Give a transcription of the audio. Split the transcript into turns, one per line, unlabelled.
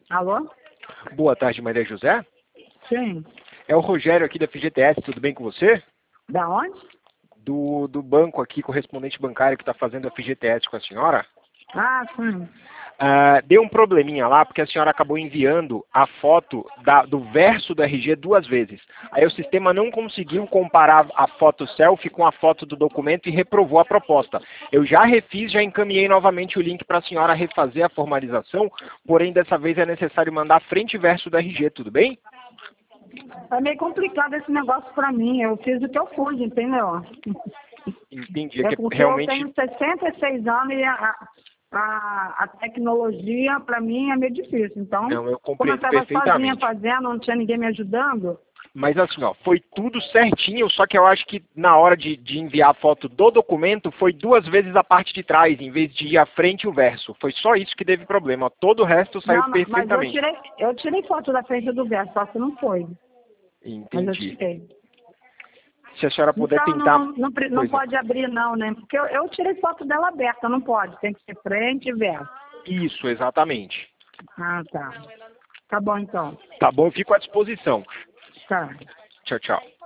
Alô?
Boa tarde, Maria José.
Sim.
É o Rogério aqui da FGTS, tudo bem com você?
Da onde?
Do banco aqui, correspondente bancário que está fazendo a FGTS com a senhora.
Ah, sim.
Deu um probleminha lá, porque a senhora acabou enviando a foto do verso do RG duas vezes. Aí o sistema não conseguiu comparar a foto selfie com a foto do documento e reprovou a proposta. Eu já refiz, já encaminhei novamente o link para a senhora refazer a formalização, porém dessa vez é necessário mandar frente e verso do RG, tudo bem?
É meio complicado esse negócio pra mim. Eu fiz o que eu pude, entendeu?
Entendi,
É
que
porque eu
realmente...
tenho 66 anos e a tecnologia, pra mim, é meio difícil. Então,
Não, eu
como eu
compreendo
estava sozinha
perfeitamente.
fazendo, não tinha ninguém me ajudando,
Mas assim, ó, foi tudo certinho, só que eu acho que na hora de enviar a foto do documento, foi duas vezes a parte de trás, em vez de ir à frente e o verso. Foi só isso que teve problema. Todo o resto saiu
não, mas
perfeitamente.
eu tirei foto da frente do verso, só que não foi. Mas eu
Entendi.
tirei.
Se a senhora puder
Então,
tentar...
não
Pois não.
pode abrir não, né? Porque eu tirei foto dela aberta, não pode. Tem que ser frente e verso.
Isso, exatamente.
Ah, tá. Tá bom, então.
Tá bom, eu fico à disposição.
Tá.
Tchau, tchau.